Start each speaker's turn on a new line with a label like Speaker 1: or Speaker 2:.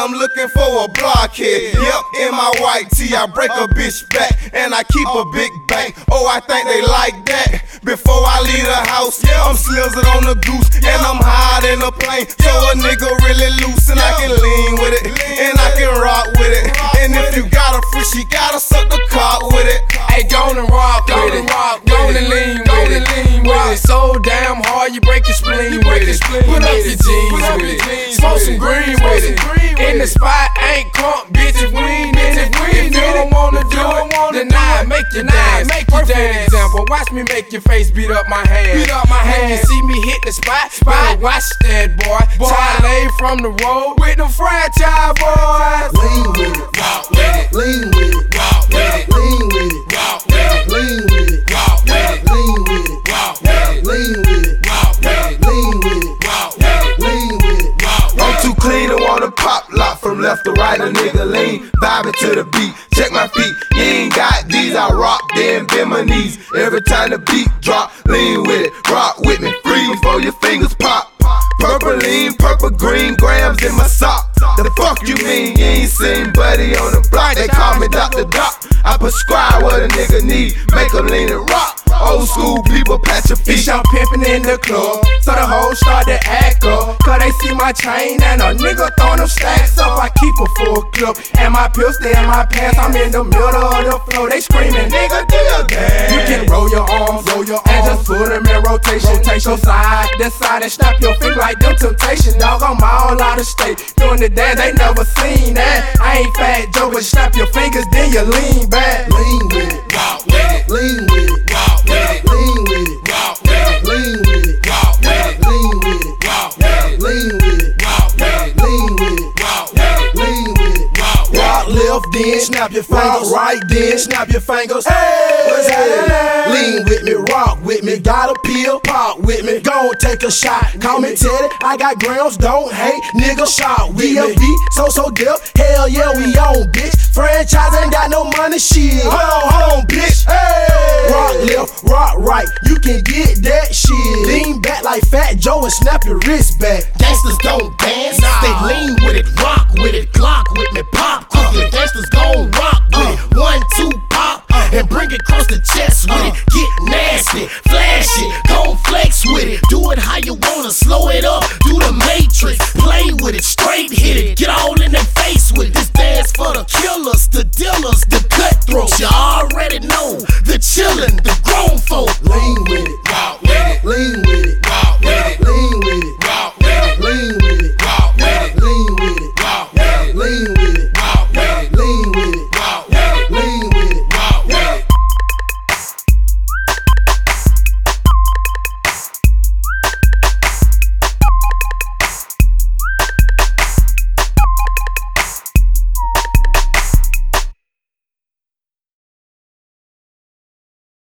Speaker 1: I'm looking for a blockhead. Yep, in my white tee, I break a bitch back, and I keep a big bank. Oh, I think they like that. Before I leave the house, I'm slizzard on the goose, and I'm high in the plane. So a nigga really loose, and I can lean with it, and I can rock with it. And if you got a free, she gotta suck the cock with it.
Speaker 2: Hey, gonna rock with it, gonna lean with it. So damn hard, you break your spleen with it. Put up your jeans with it, smoke some green with it. In the spot, ain't crunk, bitches, we ain't in it. If you don't wanna do it, then I make you dance. Perfect example, watch me make your face beat up my hands. When you see me hit the spot, better watch that boy. Charlie from the road with them franchise boys.
Speaker 3: Lean with it,
Speaker 2: Walk with it,
Speaker 3: lean with it,
Speaker 2: walk with it,
Speaker 3: lean with it,
Speaker 2: walk with it,
Speaker 3: lean with it,
Speaker 2: walk with it,
Speaker 3: lean with it,
Speaker 2: walk with it,
Speaker 3: lean with it,
Speaker 2: walk with it,
Speaker 3: lean with it,
Speaker 2: walk with it,
Speaker 3: lean with it.
Speaker 2: walk with
Speaker 1: I'm
Speaker 2: it.
Speaker 1: too clean to wanna pop lock from left to right. A nigga lean, vibing to the beat. Check my feet, you ain't got these. I rock, then bend my knees. Every time the beat drop, lean with it, rock with me, freeze before your fingers pop. Purple lean, purple green, grams in my sock. The fuck you mean you ain't seen Buddy on the block? They call me Dr. Doc. I prescribe what a nigga need, make him lean and rock. Old school people patch your feet.
Speaker 2: It's young pimpin' in the club, so the hoes start to act up. Cause they see my chain and a nigga throwin' them stacks up. I keep a full clip, and my pills stay in my pants. I'm in the middle of the floor, they screamin', nigga, do your dance. You can roll your arms, and just put them in rotation. Rotation side to side and snap your finger like them Temptation. Dog, I'm all out of state, doing the dance, they never seen that. I ain't Fat Joe, but snap your fingers, then you lean back.
Speaker 3: Lean with it,
Speaker 2: Walk with it,
Speaker 3: lean with it,
Speaker 2: walk with it,
Speaker 3: lean with it,
Speaker 2: walk with it,
Speaker 3: lean with it,
Speaker 2: walk with it,
Speaker 3: lean with it,
Speaker 2: walk with it,
Speaker 3: lean with it,
Speaker 2: walk with it,
Speaker 3: lean with it,
Speaker 2: walk with it,
Speaker 3: lean with it.
Speaker 2: walk with it.
Speaker 3: Rock left, then snap your fingers. Right, then snap your fingers. What's happening? Lean with me, rock with me. Got a pill, pop with me. Gon' take a shot. Call me Teddy, I got grams, don't hate. Nigga, shot with me. So deaf. Hell yeah, we on, bitch. Franchise ain't got no money, shit. Hold on, bitch. Rock left, rock right. You can get that shit. Lean back like Fat Joe and snap your wrist back.
Speaker 4: Gangsters don't dance, they lean with it, rock with it,